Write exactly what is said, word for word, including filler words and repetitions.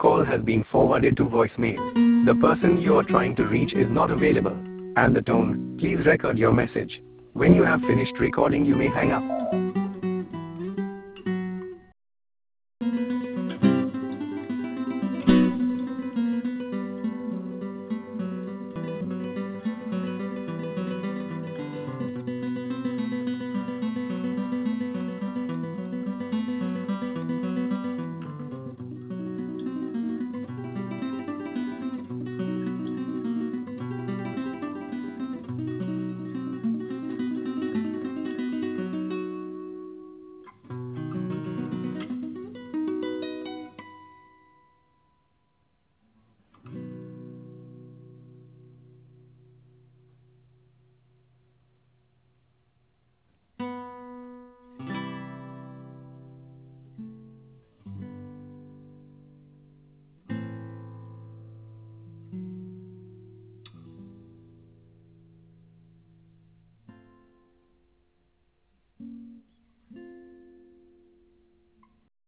call has been forwarded to voicemail. The person you are trying to reach is not available. At the tone, please record your message. When you have finished recording, you may hang up.